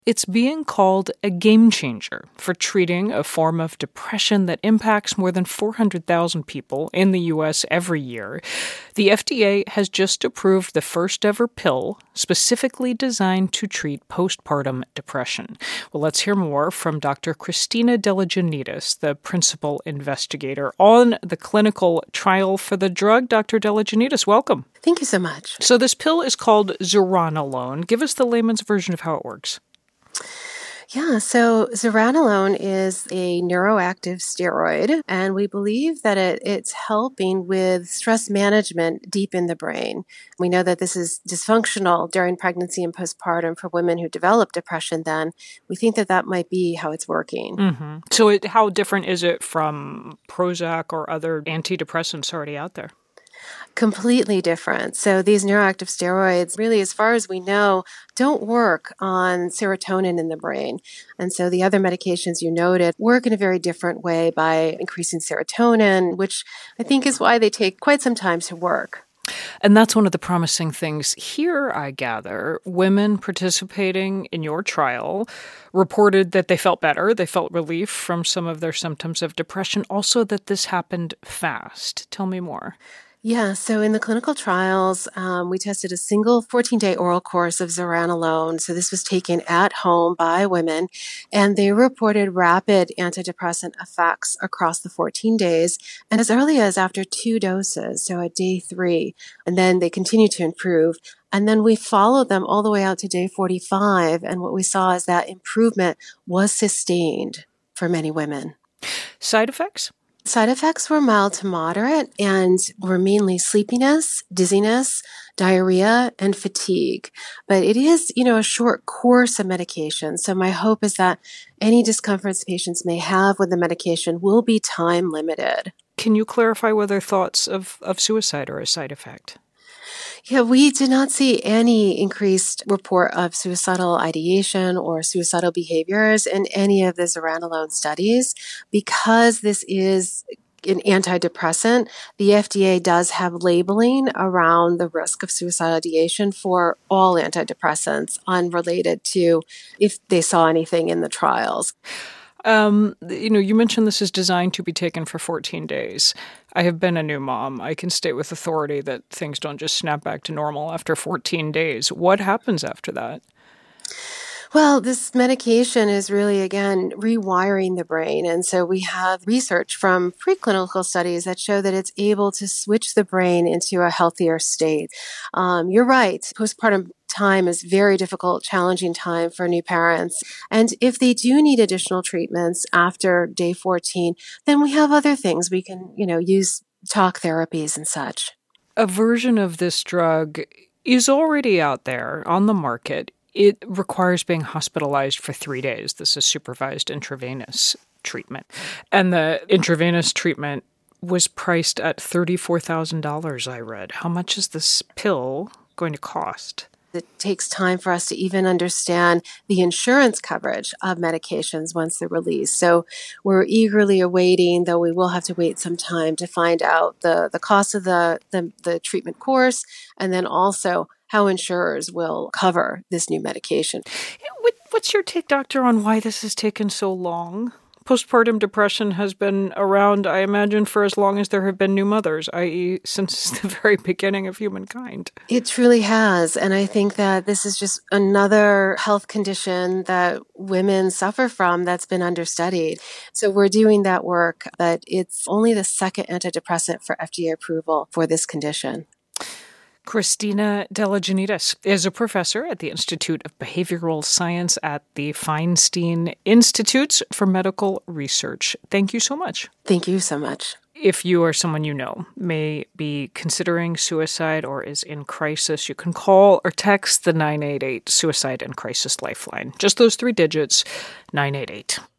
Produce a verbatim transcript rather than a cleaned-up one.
It's being called a game changer for treating a form of depression that impacts more than four hundred thousand people in the U S every year. The F D A has just approved the first ever pill specifically designed to treat postpartum depression. Well, let's hear more from Doctor Christina Deligiannidis, the principal investigator on the clinical trial for the drug. Doctor Deligiannidis, welcome. Thank you so much. So this pill is called zuranolone. Give us the layman's version of how it works. Yeah, so zuranolone is a neuroactive steroid, and we believe that it, it's helping with stress management deep in the brain. We know that this is dysfunctional during pregnancy and postpartum for women who develop depression then. We think that that might be how it's working. Mm-hmm. So it, how different is it from Prozac or other antidepressants already out there? Completely different. So these neuroactive steroids, really, as far as we know, don't work on serotonin in the brain. And so the other medications you noted work in a very different way by increasing serotonin, which I think is why they take quite some time to work. And that's one of the promising things here, I gather. Women participating in your trial reported that they felt better. They felt relief from some of their symptoms of depression. Also that this happened fast. Tell me more. Yeah, so in the clinical trials, um, we tested a single fourteen-day oral course of zuranolone. So this was taken at home by women, and they reported rapid antidepressant effects across the fourteen days, and as early as after two doses, so at day three. And then they continued to improve. And then we followed them all the way out to day forty-five, and what we saw is that improvement was sustained for many women. Side effects? Side effects were mild to moderate and were mainly sleepiness, dizziness, diarrhea, and fatigue. But it is, you know, a short course of medication. So my hope is that any discomforts patients may have with the medication will be time limited. Can you clarify whether thoughts of, of suicide are a side effect? Yeah, we did not see any increased report of suicidal ideation or suicidal behaviors in any of the zuranolone studies. Because this is an antidepressant, the F D A does have labeling around the risk of suicidal ideation for all antidepressants, unrelated to if they saw anything in the trials. Um, you know, you mentioned this is designed to be taken for fourteen days. I have been a new mom. I can state with authority that things don't just snap back to normal after fourteen days. What happens after that? Well, this medication is really, again, rewiring the brain. And so we have research from preclinical studies that show that it's able to switch the brain into a healthier state. Um, you're right. Postpartum time is very difficult, challenging time for new parents. And if they do need additional treatments after day fourteen, then we have other things. We can, you know, use talk therapies and such. A version of this drug is already out there on the market. It requires being hospitalized for three days. This is supervised intravenous treatment. And the intravenous treatment was priced at thirty-four thousand dollars, I read. How much is this pill going to cost? It takes time for us to even understand the insurance coverage of medications once they're released. So we're eagerly awaiting, though we will have to wait some time to find out the, the cost of the, the, the treatment course, and then also how insurers will cover this new medication. What's your take, doctor, on why this has taken so long? Postpartum depression has been around, I imagine, for as long as there have been new mothers, that is since the very beginning of humankind. It truly has. And I think that this is just another health condition that women suffer from that's been understudied. So we're doing that work, but it's only the second antidepressant for F D A approval for this condition. Christina Deligiannidis is a professor at the Institute of Behavioral Science at the Feinstein Institutes for Medical Research. Thank you so much. Thank you so much. If you or someone you know may be considering suicide or is in crisis, you can call or text the nine eight eight Suicide and Crisis Lifeline. Just those three digits, nine eight eight.